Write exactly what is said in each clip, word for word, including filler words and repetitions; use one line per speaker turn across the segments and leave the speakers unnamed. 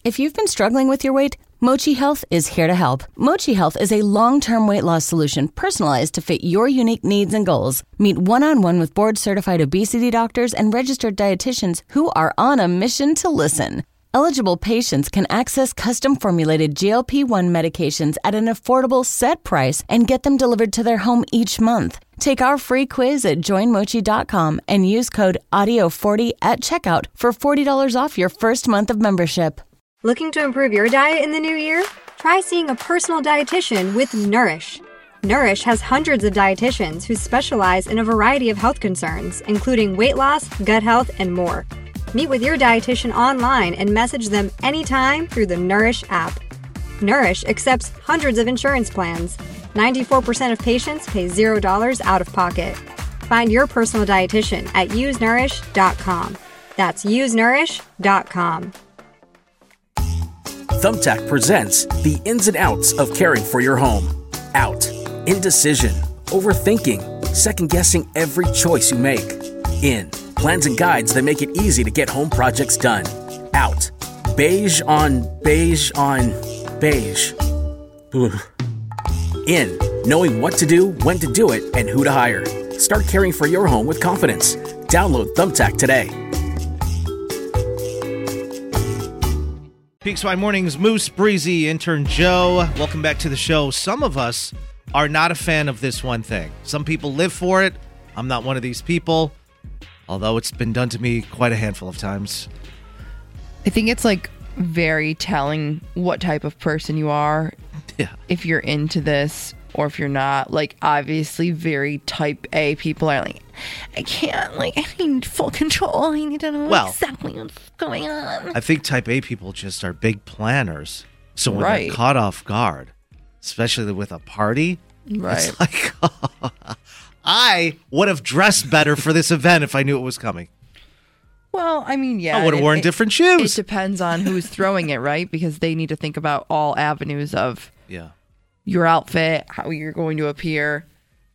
If you've been struggling with your weight, Mochi Health is here to help. Mochi Health is a long-term weight loss solution personalized to fit your unique needs and goals. Meet one-on-one with board-certified obesity doctors and registered dietitians who are on a mission to listen. Eligible patients can access custom-formulated G L P one medications at an affordable set price and get them delivered to their home each month. Take our free quiz at join mochi dot com and use code audio forty at checkout for forty dollars off your first month of membership.
Looking to improve your diet in the new year? Try seeing a personal dietitian with Nourish. Nourish has hundreds of dietitians who specialize in a variety of health concerns, including weight loss, gut health, and more. Meet with your dietitian online and message them anytime through the Nourish app. Nourish accepts hundreds of insurance plans. ninety-four percent of patients pay zero dollars out of pocket. Find your personal dietitian at use nourish dot com. That's use nourish dot com.
Thumbtack presents the ins and outs of caring for your home. Out. Indecision. Overthinking. Second-guessing every choice you make. In. Plans and guides that make it easy to get home projects done. Out. Beige on beige on beige. Ugh. In. Knowing what to do, when to do it, and who to hire. Start caring for your home with confidence. Download Thumbtack today.
Peaks by Mornings, Moose, Breezy, intern Joe. Welcome back to the show. Some of us are not a fan of this one thing. Some people live for it. I'm not one of these people, although it's been done to me quite a handful of times.
I think it's like very telling what type of person you are.
Yeah.
If you're into this or if you're not. Like, obviously, very type A people are like, I can't, like, I need full control. I need to know well, exactly what's going on.
I think type A people just are big planners. So when
right.
they're caught off guard, especially with a party,
right.
it's like, oh, I would have dressed better for this event if I knew it was coming.
Well, I mean, yeah.
I would have worn
it,
different shoes.
It depends on who's throwing it, right? Because they need to think about all avenues of
yeah.
your outfit, how you're going to appear.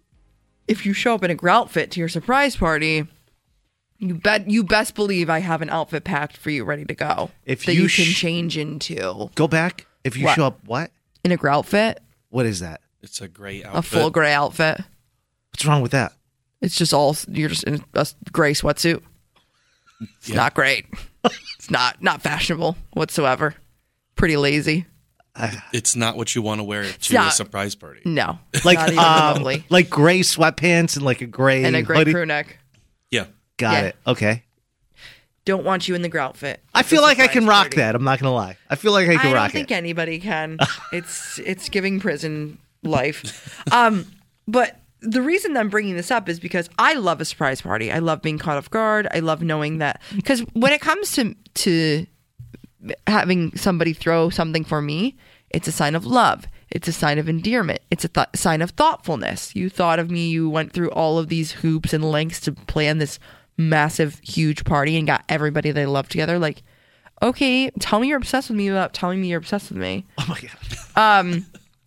If you show up in a outfit to your surprise party, you bet you best believe I have an outfit packed for you, ready to go.
If
that
you,
you
sh-
can change into.
Go back. If you
what?
show up, what?
In a gray outfit.
What is that?
It's a gray outfit.
A full gray outfit.
What's wrong with that?
It's just all, you're just in a gray sweatsuit. It's yeah. not great. It's not not fashionable whatsoever. Pretty lazy.
It's not what you want to wear to
not,
a surprise party.
No.
Like
not even
um,
remotely.
like gray sweatpants and like a gray
and a gray
hoodie.
crew neck.
Yeah.
Got
yeah.
it. Okay.
Don't want you in the gray outfit.
I feel like I can rock
party.
that. I'm not going to lie. I feel like I can
I
rock it.
I don't think anybody can. It's it's giving prison life. Um, but the reason I'm bringing this up is because I love a surprise party. I love being caught off guard. I love knowing that. Because when it comes to to having somebody throw something for me, it's a sign of love. It's a sign of endearment. It's a th- sign of thoughtfulness. You thought of me. You went through all of these hoops and lengths to plan this massive, huge party and got everybody they love together. Like, okay, tell me you're obsessed with me without telling me you're obsessed with me.
Oh my God.
Um,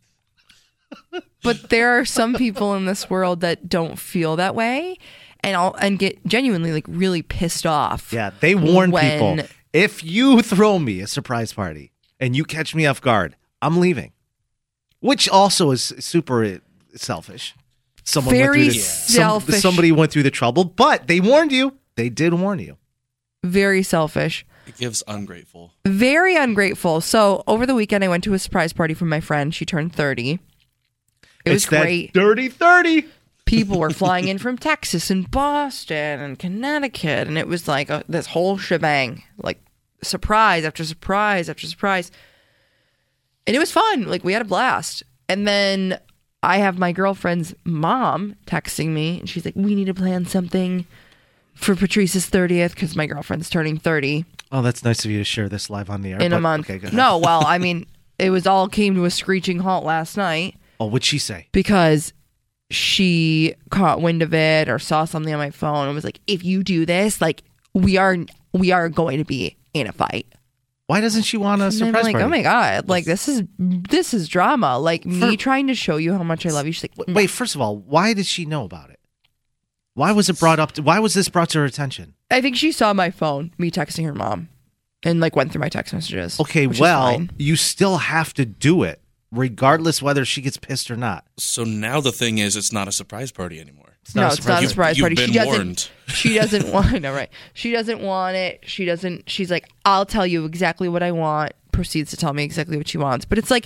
but there are some people in this world that don't feel that way and I'll, and get genuinely like really pissed off.
Yeah, they warn
when,
people. If you throw me a surprise party and you catch me off guard, I'm leaving. Which also is super selfish. Someone
Very
went through the,
selfish.
Some, somebody went through the trouble, but they warned you. They did warn you.
Very selfish.
It gives ungrateful.
Very ungrateful. So over the weekend, I went to a surprise party for my friend. She turned thirty. It
it's
was great.
That dirty thirty.
People were flying in from Texas and Boston and Connecticut. And it was like a, this whole shebang. Like surprise after surprise after surprise. And it was fun. Like we had a blast. And then I have my girlfriend's mom texting me. And she's like, we need to plan something for Patrice's thirtieth because my girlfriend's turning thirty.
Oh, that's nice of you to share this live on the air.
In
but,
a month.
Okay, go ahead.
No, well, I mean, it was all came to a screeching halt last night.
Oh, what'd she say?
Because she caught wind of it or saw something on my phone and was like, if you do this, like, we are we are going to be in a fight.
Why doesn't she want a
and
surprise
I'm like,
party?
oh my God, like, this is this is drama. Like,
For,
me trying to show you how much I love you. She's like,
wait, first of all, why did she know about it? Why was it brought up? To, why was this brought to her attention?
I think she saw my phone, me texting her mom. and like went through my text messages.
Okay,
which is
well,
fine.
you still have to do it, regardless whether she gets pissed or not.
So now the thing is, it's not a surprise party anymore.
It's
No,
a
it's not a surprise
You've
party.
been
She doesn't.
warned.
She doesn't want. No, right? She doesn't want it. She doesn't. She's like, I'll tell you exactly what I want. Proceeds to tell me exactly what she wants. But it's like,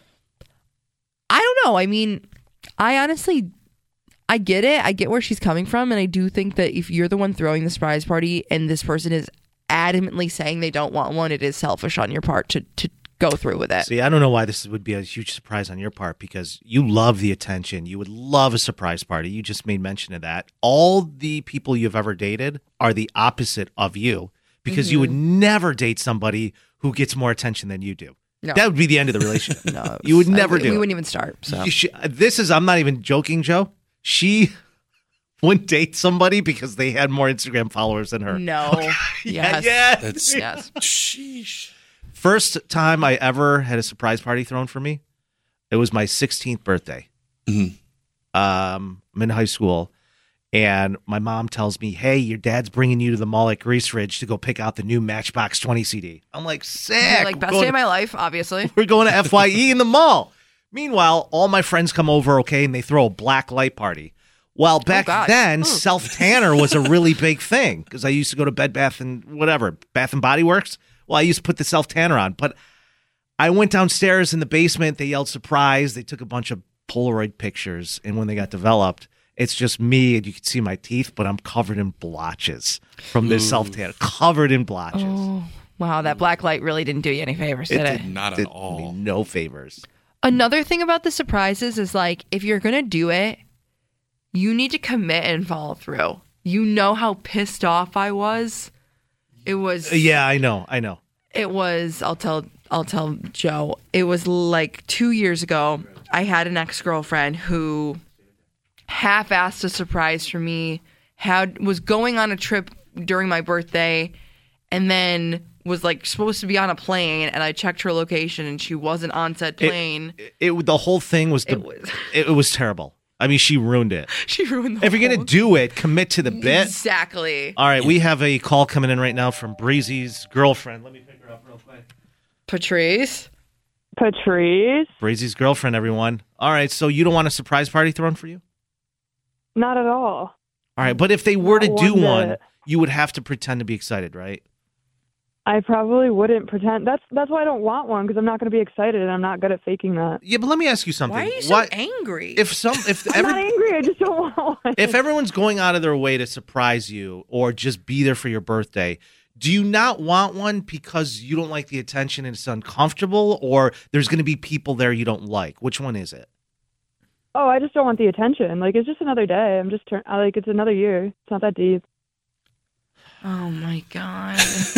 I don't know. I mean, I honestly, I get it. I get where she's coming from, and I do think that if you're the one throwing the surprise party and this person is adamantly saying they don't want one, it is selfish on your part to to go through with it.
See, I don't know why this would be a huge surprise on your part because you love the attention. You would love a surprise party. You just made mention of that. All the people you've ever dated are the opposite of you because
Mm-hmm.
you would never date somebody who gets more attention than you do.
No.
That would be the end of the relationship.
No,
you would
I-
never
we,
do
We
it.
wouldn't even start. So
You should- this is, I'm not even joking, Joe. She wouldn't date somebody because they had more Instagram followers than her.
no. Yes.
Yeah.
That's
Yes.
sheesh.
First time I ever had a surprise party thrown for me, it was my sixteenth birthday.
Mhm.
Um, I'm in high school, and my mom tells me, "Hey, your dad's bringing you to the mall at Grease Ridge to go pick out the new Matchbox twenty C D." I'm like, "Sick!"
Like
We're
best
going
day
to-
of my life, obviously.
We're going to F Y E in the mall. Meanwhile, all my friends come over, okay, and they throw a black light party. Well, back
God.
then,
Ooh.
self tanner was a really big thing because I used to go to Bed Bath and whatever, Bath and Body Works. Well, I used to put the self tanner on, but I went downstairs in the basement. They yelled surprise. They took a bunch of Polaroid pictures, and when they got developed, it's just me, and you can see my teeth, but I'm covered in blotches from this self tanner, covered in blotches.
Oh, wow, that black light really didn't do you any favors, did it?
Not
Did
at all.
me no favors.
Another thing about the surprises is like, if you're going to do it, you need to commit and follow through. You know how pissed off I was? It was,
Yeah, I know, I know.
it was, I'll tell, I'll tell Joe, it was like two years ago. I had an ex-girlfriend who half-assed a surprise for me, had, was going on a trip during my birthday, and then was like supposed to be on a plane, and I checked her location and she wasn't on said plane.
It, it the whole thing was the,
It was-
it, it was terrible. I mean, she ruined it.
She ruined the
If you're gonna
whole-
do it, commit to the bit.
Exactly.
All right, we have a call coming in right now from Breezy's girlfriend. Let me pick her up real quick.
Patrice.
Patrice?
Breezy's girlfriend, everyone. All right, so you don't want a surprise party thrown for you?
Not at all.
All right, but if they were to
Not
do
one
one,
bit.
you would have to pretend to be excited, right?
I probably wouldn't pretend. That's that's why I don't want one, because I'm not going to be excited, and I'm not good at faking that.
Yeah, but let me ask you something.
Why are you so
What-
angry?
If some, if
I'm not
every,
angry. I just don't want one.
if everyone's going out of their way to surprise you or just be there for your birthday, do you not want one because you don't like the attention and it's uncomfortable, or there's going to be people there you don't like? Which one is it?
Oh, I just don't want the attention. Like, it's just another day. I'm just turn. I like it's another year. It's not that deep.
oh my god.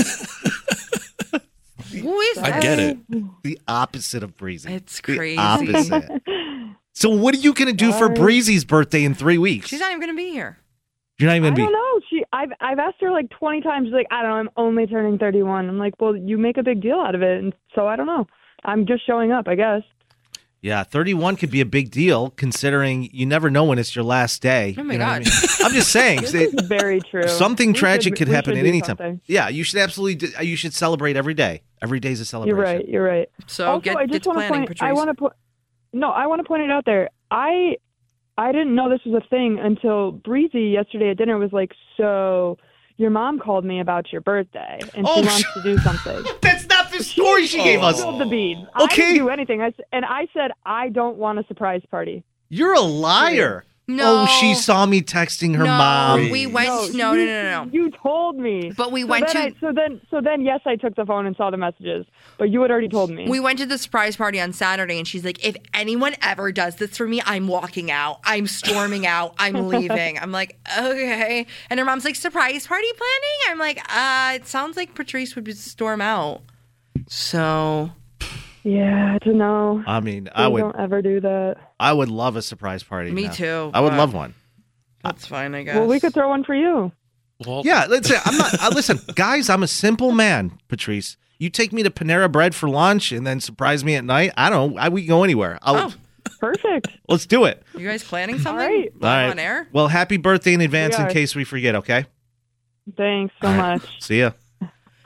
Who is
I
that?
get it.
The opposite of Breezy.
It's
The
crazy.
opposite. So what are you going to do for
Sorry.
Breezy's birthday in three weeks?
She's not even gonna be here.
You're not
I
even
don't
going to be.
know. She. I've I've asked her like twenty times. She's like, I don't know. I'm only turning thirty-one. I'm like, well, you make a big deal out of it, and so I don't know. I'm just showing up, I guess.
Yeah, thirty-one could be a big deal considering you never know when it's your last day.
Oh my
You know what I
God.
mean? I'm just saying.
This
it-
is very true.
Something
We
tragic
should-
could
we
happen
should
at
do
any time.
something.
Yeah, you should absolutely. do- You should celebrate every day. Every day's a celebration.
You're right. You're right.
So
also,
get,
I
get
just
to
want to
planning,
point.
Patrice.
I want to put. No, I want to point it out there. I I didn't know this was a thing until Breezy yesterday at dinner was like, "So your mom called me about your birthday, and
Oh,
she wants
sh-
to do something."
That's not the story she gave us.
Spilled the beans. I
Okay.
didn't do anything. I s- and I said I don't want a surprise party.
You're a liar.
No.
Oh, she saw me texting her
no,
mom.
we went. No, no,
you,
no, no, no.
You told me.
But we
so
went
then
to-
I, so then so then yes, I took the phone and saw the messages, but you had already told me.
We went to the surprise party on Saturday, and she's like, if anyone ever does this for me, I'm walking out. I'm storming out. I'm leaving. I'm like, okay. And her mom's like, surprise party planning? I'm like, uh, it sounds like Patrice would storm out. So,
yeah, I don't know.
I mean,
Please
I would.
don't ever do that.
I would love a surprise party.
Me
now.
too,
I would
but-
love one.
that's fine, I guess.
Well, we could throw one for you.
Well,
Yeah, let's say I'm not. Uh, listen, guys, I'm a simple man, Patrice. You take me to Panera Bread for lunch and then surprise me at night. I don't. I, we can go anywhere. I'll,
Oh,
Perfect.
Let's do it.
you guys planning something?
right.
Live
All right.
on air?
Well, happy birthday in advance
We
in
are.
case we forget. Okay.
Thanks so
All right.
much.
See ya.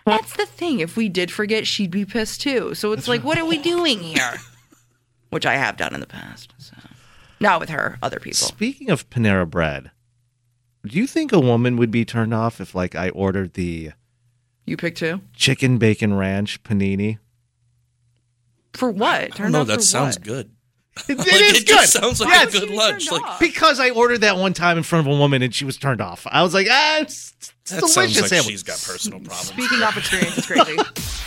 That's the thing. If we did forget, she'd be pissed too. So it's like, what are we doing here? Which I have done in the past. So. Not with her, other people.
Speaking of Panera Bread, do you think a woman would be turned off if, like, I ordered the
You picked two?
chicken bacon ranch panini?
For what? Turned
No,
off
that
for
sounds
what?
good.
It,
Like,
it is
it
good.
just sounds like
Yes.
a good lunch.
turned
Like,
off?
Because I ordered that one time in front of a woman and she was turned off. I was like, ah, it's, it's
that
delicious.
sounds like
sandwich.
she's got personal problems.
Speaking off experience, it's crazy.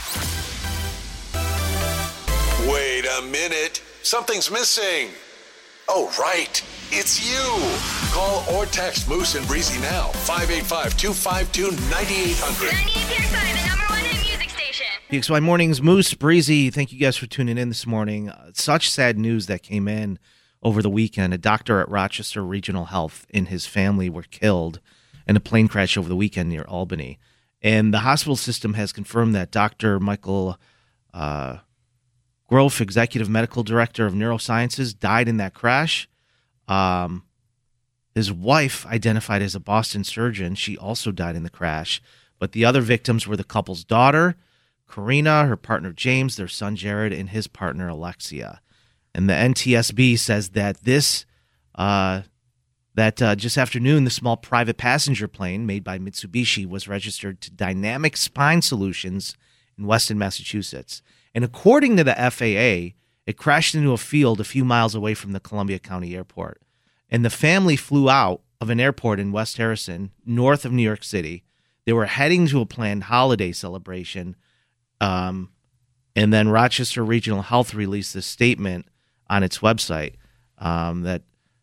Wait a minute. Something's missing. Oh, right. It's you. Call or text Moose and Breezy now. five eight five, two five two, nine eight hundred.
ninety-eight P X I, the number one hit music station.
P X Y Mornings, Moose, Breezy, thank you guys for tuning in this morning. Uh, such sad news that came in over the weekend. A doctor at Rochester Regional Health and his family were killed in a plane crash over the weekend near Albany. And the hospital system has confirmed that Doctor Michael uh, Groff, Executive Medical Director of Neurosciences, died in that crash. Um, his wife, identified as a Boston surgeon, she also died in the crash. But the other victims were the couple's daughter, Karina, her partner James, their son Jared, and his partner Alexia. And the N T S B says that this, uh, that uh, just afternoon, the small private passenger plane made by Mitsubishi was registered to Dynamic Spine Solutions in Weston, Massachusetts. And according to the F A A, it crashed into a field a few miles away from the Columbia County Airport. And the family flew out of an airport in West Harrison, north of New York City. They were heading to a planned holiday celebration. Um, and then Rochester Regional Health released a statement on its website um, that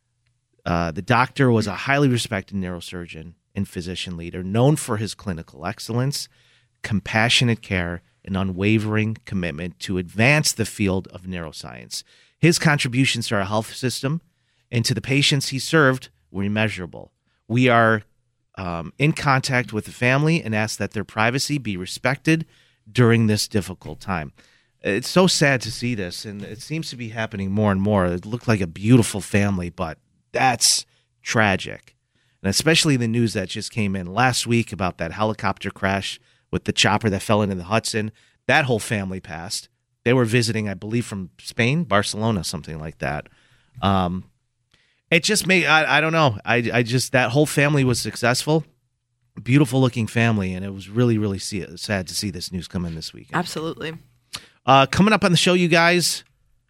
uh, the doctor was a highly respected neurosurgeon and physician leader, known for his clinical excellence, compassionate care, and unwavering commitment to advance the field of neuroscience. His contributions to our health system and to the patients he served were immeasurable. We are um, in contact with the family and ask that their privacy be respected during this difficult time. It's so sad to see this, and it seems to be happening more and more. It looked like a beautiful family, but that's tragic. And especially the news that just came in last week about that helicopter crash with the chopper that fell into the Hudson. That whole family passed. They were visiting, I believe, from Spain, Barcelona, something like that. Um, it just made, I, I don't know. I, I just, that whole family was successful. Beautiful looking family, and it was really, really see, sad to see this news come in this week.
Absolutely.
Uh, coming up on the show, you guys,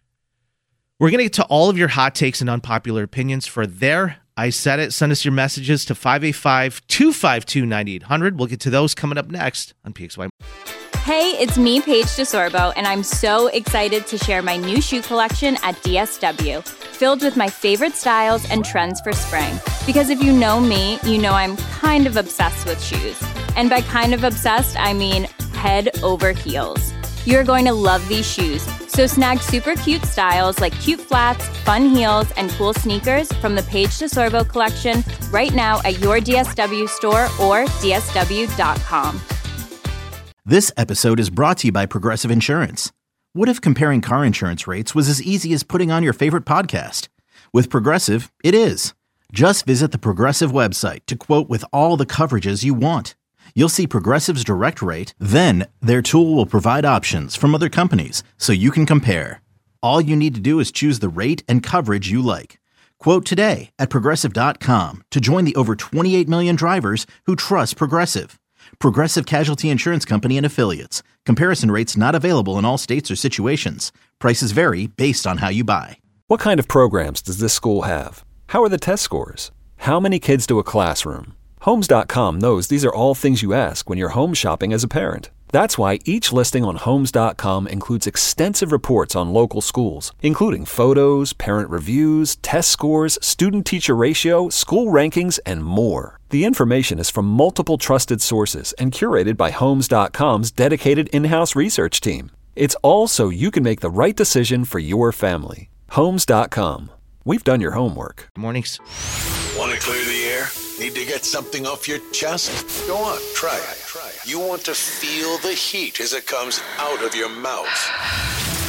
we're going to get to all of your hot takes and unpopular opinions for There, I Said It. Send us your messages to five eight five, two five two, nine eight hundred. We'll get to those coming up next on P X Y.
Hey, it's me, Paige DeSorbo, and I'm so excited to share my new shoe collection at D S W, filled with my favorite styles and trends for spring. Because if you know me, you know I'm kind of obsessed with shoes. And by kind of obsessed, I mean head over heels. You're going to love these shoes, so snag super cute styles like cute flats, fun heels, and cool sneakers from the Paige DeSorbo collection right now at your D S W store or D S W dot com.
This episode is brought to you by Progressive Insurance. What if comparing car insurance rates was as easy as putting on your favorite podcast? With Progressive, it is. Just visit the Progressive website to quote with all the coverages you want. You'll see Progressive's direct rate, then their tool will provide options from other companies so you can compare. All you need to do is choose the rate and coverage you like. Quote today at Progressive dot com to join the over twenty-eight million drivers who trust Progressive. Progressive Casualty Insurance Company and Affiliates. Comparison rates not available in all states or situations. Prices vary based on how you buy.
What kind of programs does this school have? How are the test scores? How many kids do a classroom? Homes dot com knows these are all things you ask when you're home shopping as a parent. That's why each listing on Homes dot com includes extensive reports on local schools, including photos, parent reviews, test scores, student-teacher ratio, school rankings, and more. The information is from multiple trusted sources and curated by Homes dot com's dedicated in-house research team. It's all so you can make the right decision for your family. Homes dot com. We've done your homework.
Mornings.
Want to clear the air? Need to get something off your chest? Go on, try it. You want to feel the heat as it comes out of your mouth.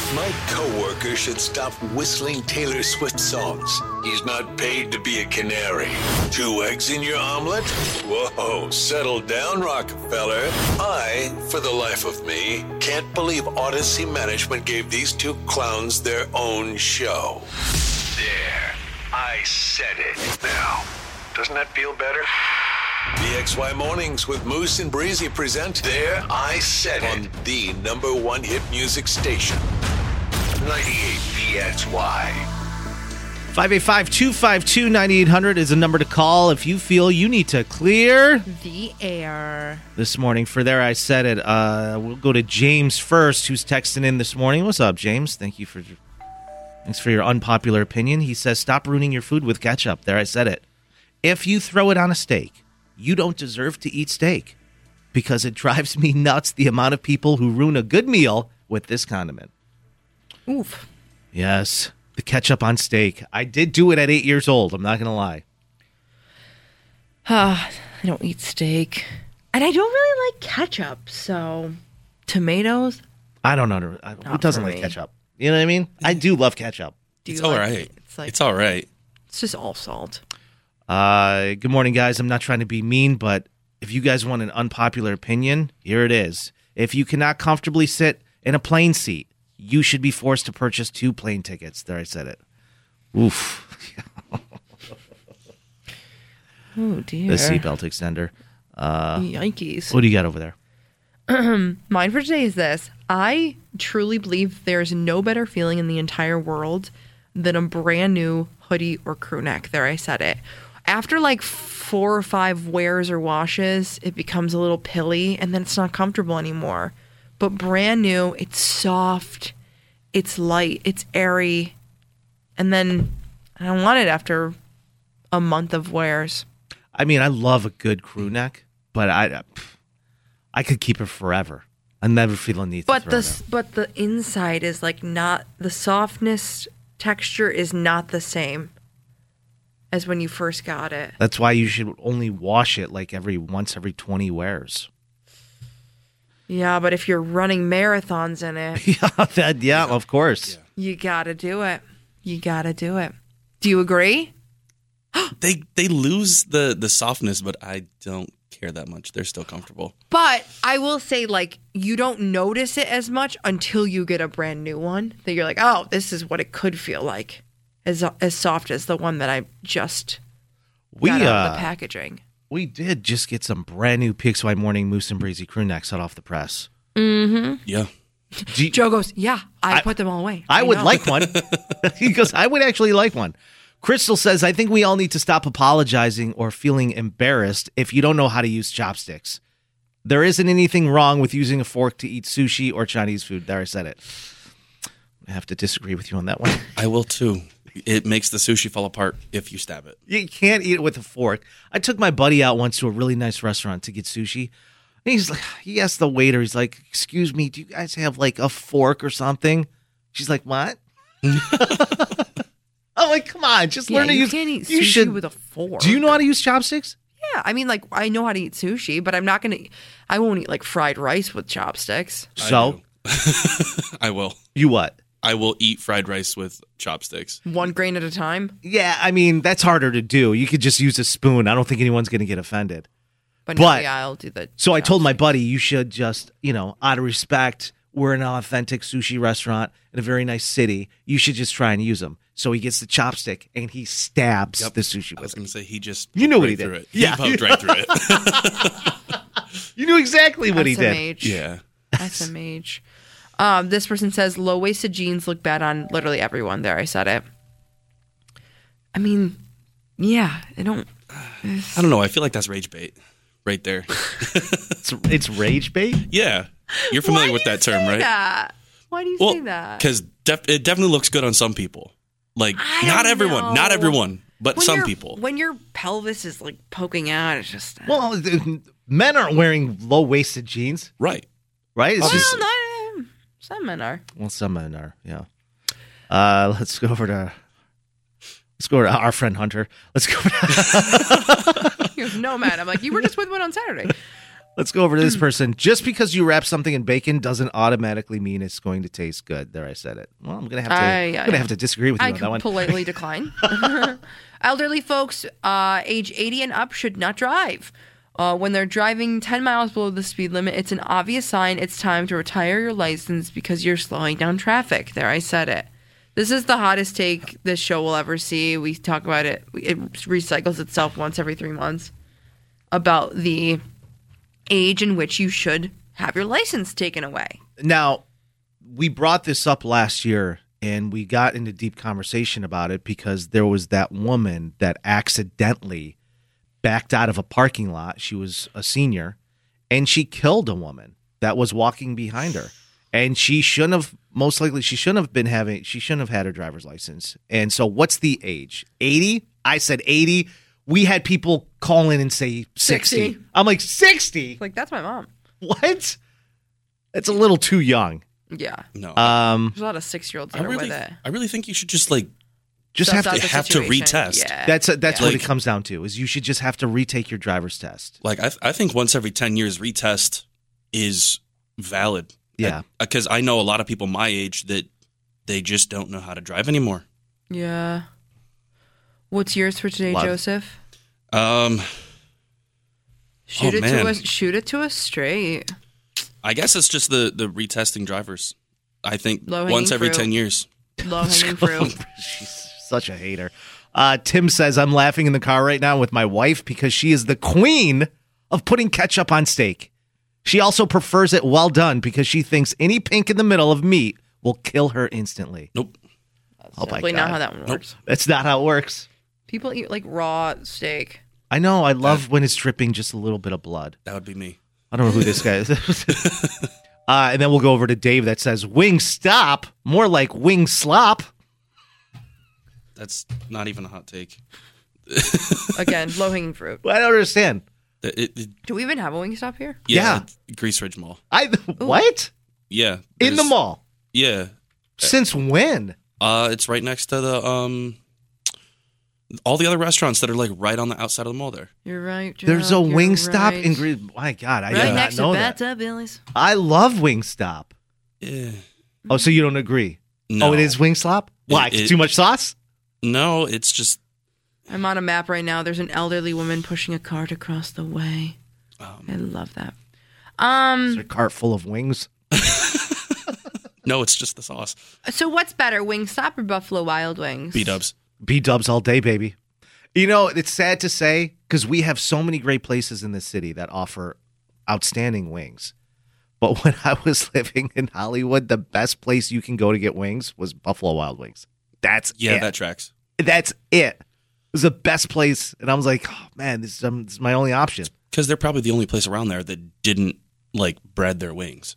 My coworker should stop whistling Taylor Swift songs. He's not paid to be a canary. Two eggs in your omelet? Whoa, settle down, Rockefeller. I, for the life of me, can't believe Odyssey Management gave these two clowns their own show. There, I said it. Now, doesn't that feel better? B X Y Mornings with Moose and Breezy present There I Said It on the number one hit music station. ninety-eight B X Y.
five eight five, two five two, nine eight hundred is a number to call if you feel you need to clear
the air
this morning for There I Said It. Uh, we'll go to James first, who's texting in this morning. What's up, James? Thank you for thanks for your unpopular opinion. He says, stop ruining your food with ketchup. There I said it. If you throw it on a steak, you don't deserve to eat steak because it drives me nuts the amount of people who ruin a good meal with this condiment.
Oof.
Yes, the ketchup on steak. I did do it at eight years old. I'm not going to lie.
Uh, I don't eat steak. And I don't really like ketchup, so tomatoes?
I don't know. I, who doesn't like ketchup? You know what I mean? I do love ketchup.
Do
It's
you
all
like
right.
it? It's like
It's all right.
It's just all salt.
Uh, good morning, guys. I'm not trying to be mean, but if you guys want an unpopular opinion, here it is. If you cannot comfortably sit in a plane seat, you should be forced to purchase two plane tickets. There, I said it. Oof.
Oh, dear.
The seatbelt extender. Uh,
Yikes.
What do you got over there?
Mine for today is this. I truly believe there's no better feeling in the entire world than a brand new hoodie or crew neck. There, I said it. After like four or five wears or washes, it becomes a little pilly and then it's not comfortable anymore. But brand new, it's soft, it's light, it's airy. And then I don't want it after a month of wears.
I mean, I love a good crew neck, but I I could keep it forever. I never feel a need to
But
throw
the
it out.
but the inside is like not the softness texture is not the same as when you first got it.
That's why you should only wash it like every once every twenty wears.
Yeah, but if you're running marathons in it,
yeah, that, yeah, of course.
you gotta do it. You gotta do it. Do you agree?
They they lose the, the softness, but I don't care that much. They're still comfortable.
But I will say, like, you don't notice it as much until you get a brand new one. That you're like, oh, this is what it could feel like, as as soft as the one that I just
We
got out of
uh,
the packaging.
we did just get some brand new P X Y Morning Moose and Breezy crew necks hot off the press.
Mm-hmm.
Yeah.
You,
Joe goes, yeah, I,
I-
put them all away.
I would
know."
like one. He goes, I would actually like one. Crystal says, I think we all need to stop apologizing or feeling embarrassed if you don't know how to use chopsticks. There isn't anything wrong with using a fork to eat sushi or Chinese food. There, I said it. I have to disagree with you on that one.
I will too. It makes the sushi fall apart if you stab it.
You can't eat it with a fork. I took my buddy out once to a really nice restaurant to get sushi. And he's like, he asked the waiter, he's like, excuse me, do you guys have like a fork or something? She's like, what? I'm like, come on, just
Yeah,
learn to
you
use.
can't eat
you
sushi
should-
with a fork.
Do you know how to use chopsticks?
Yeah, I mean, like, I know how to eat sushi, but I'm not going to, I won't eat, like, fried rice with chopsticks.
So,
I will.
you what?
I will eat fried rice with chopsticks.
One grain at a time.
Yeah, I mean, that's harder to do. You could just use a spoon. I don't think anyone's going to get offended.
But,
But-
no, yeah, I'll do the.
So I told my buddy, you should just, you know, out of respect, we're an authentic sushi restaurant in a very nice city. You should just try and use them. So he gets the chopstick and he stabs the sushi
I was
with
going
it.
to say he just
You knew
poked
what he
right
did.
through it.
Yeah.
He poked right through it.
You knew exactly what
That's
he
a
did.
mage.
Yeah.
That's a mage. Um, this person says low waisted jeans look bad on literally everyone. There, I said it. I mean, yeah, I don't.
I don't know. I feel like that's rage bait right there.
It's, it's rage bait?
Yeah. You're familiar
Why
with
do you
that term,
say
right?
that? Why do you
Well,
say that?
because def- it definitely looks good on some people. Like,
I
not
don't
everyone.
know.
Not everyone. But
When
some
your-
people.
When your pelvis is like poking out, it's just.
Well, th- men aren't wearing low waisted jeans,
Right.
right? It's
Well,
just,
not, some men are.
well, some men are, yeah. Uh, let's go over to. Let's go to our friend Hunter. Let's go. To,
He goes, no, man. I'm like, you were just with one on Saturday.
Let's go over to this person. Just because you wrap something in bacon doesn't automatically mean it's going to taste good. There, I said it. Well, I'm gonna have to.
I,
I'm
I,
gonna have to disagree with you
I
on that one.
politely decline. Elderly folks, uh, age eighty and up, should not drive. Uh, when they're driving ten miles below the speed limit, it's an obvious sign it's time to retire your license because you're slowing down traffic. There, I said it. This is the hottest take this show will ever see. We talk about it. It recycles itself once every three months about the age in which you should have your license taken away.
Now, we brought this up last year, and we got into deep conversation about it because there was that woman that accidentally backed out of a parking lot. She was a senior, and she killed a woman that was walking behind her. And she shouldn't have, most likely, she shouldn't have been having, she shouldn't have had her driver's license. And so what's the age? eighty? I said eighty. We had people call in and say sixty. sixty. I'm like, sixty?
Like, that's my mom.
What? That's a little too young.
Yeah.
No.
Um,
There's a lot of six-year-olds that
I
are
really,
with it.
I really think you should just like
just
Suss
have
out
to
the
have to
situation.
retest.
Yeah.
That's that's
Yeah.
what
Like-
it comes down to. Is you should just have to retake your driver's test.
Like I, I think once every ten years retest is valid.
Yeah.
Because I, I know a lot of people my age that they just don't know how to drive anymore.
Yeah. What's yours for today,
Love.
Joseph?
Um,
Shoot
oh,
it
man.
to us. Shoot it to us straight.
I guess it's just the, the retesting drivers. I think
Low-hanging
once every
fruit.
ten years.
Low hanging fruit.
She's such a hater. Uh, Tim says, I'm laughing in the car right now with my wife because she is the queen of putting ketchup on steak. She also prefers it well done because she thinks any pink in the middle of meat will kill her instantly.
Nope.
That's
Oh, my
definitely
God.
not how that one works.
That's not how it works.
People eat like raw steak.
I know. I love when it's dripping just a little bit of blood.
That would be me.
I don't know who this guy is. uh, and then we'll go over to Dave that says, wing stop, more like wing slop.
That's not even a hot take.
Again, low hanging fruit.
I don't understand.
It- it- it-
Do we even have a Wingstop here?
yeah,
Yeah.
it's Grease Ridge Mall.
I What?
Yeah.
In the
there's-
mall?
Yeah.
Since when?
Uh, it's right next to the um, all the other restaurants that are like right on the outside of the mall there.
You're right. Joe,
There's a
you're
Wingstop
right.
in Green. My God, I
Right
did
next
not know
to
that.
Bathtub Billy's.
I love Wingstop.
Yeah.
Oh, so you don't agree?
No.
Oh, it is Wingstop? Why?
It- it-
Too much sauce?
No, it's just
I'm on a map right now. There's an elderly woman pushing a cart across the way.
um,
I love that. Um.
Is there a cart full of wings?
no, it's just the sauce.
So what's better, Wingstop or Buffalo Wild Wings?
B Dubs.
B-dubs all day, baby. You know, it's sad to say because we have so many great places in this city that offer outstanding wings. But when I was living in Hollywood, the best place you can go to get wings was Buffalo Wild Wings. That's
Yeah,
it.
that tracks.
That's it. It was the best place. And I was like, oh, man, this is, um, this is my only option.
Because they're probably the only place around there that didn't like bread their wings.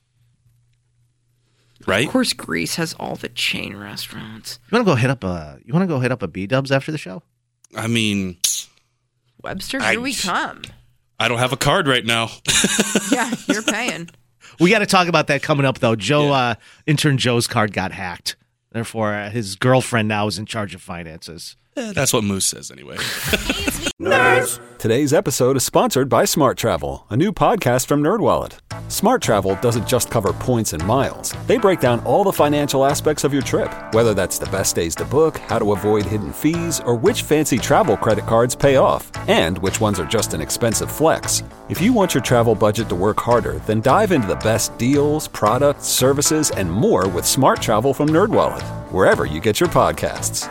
Right?
Of course, Greece has all the chain restaurants.
You want to go hit up a? You want to go hit up a B-dubs after the show?
I mean,
Webster,
I-
here we come.
I don't have a card right now.
Yeah, you're paying.
We got to talk about that coming up, though. Joe,
Yeah.
uh, intern Joe's card got hacked. Therefore, uh, his girlfriend now is in charge of finances.
Eh, that's what Moose says anyway.
Today's episode is sponsored by Smart Travel, a new podcast from NerdWallet. Smart Travel doesn't just cover points and miles. They break down all the financial aspects of your trip, whether that's the best days to book, how to avoid hidden fees, or which fancy travel credit cards pay off, and which ones are just an expensive flex. If you want your travel budget to work harder, then dive into the best deals, products, services, and more with Smart Travel from NerdWallet, wherever you get your podcasts.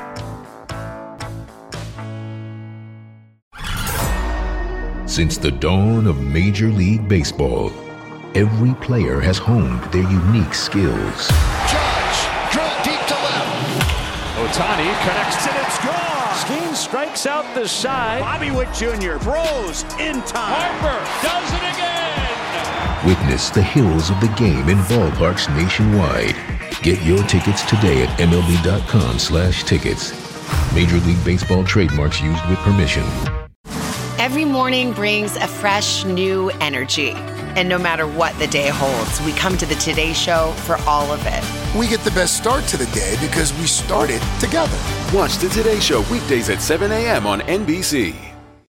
Since the dawn of Major League Baseball, every player has honed their unique skills.
Judge, drill deep to left. Ohtani connects and it's gone. Skeen strikes out the side. Bobby Witt Junior throws in time. Harper does it again.
Witness the heroes of the game in ballparks nationwide. Get your tickets today at M L B dot com slash tickets. Major League Baseball trademarks used with permission.
Every morning brings a fresh, new energy. And no matter what the day holds, we come to the Today Show for all of it.
We get the best start to the day because we started together.
Watch the Today Show weekdays at seven a.m. on N B C.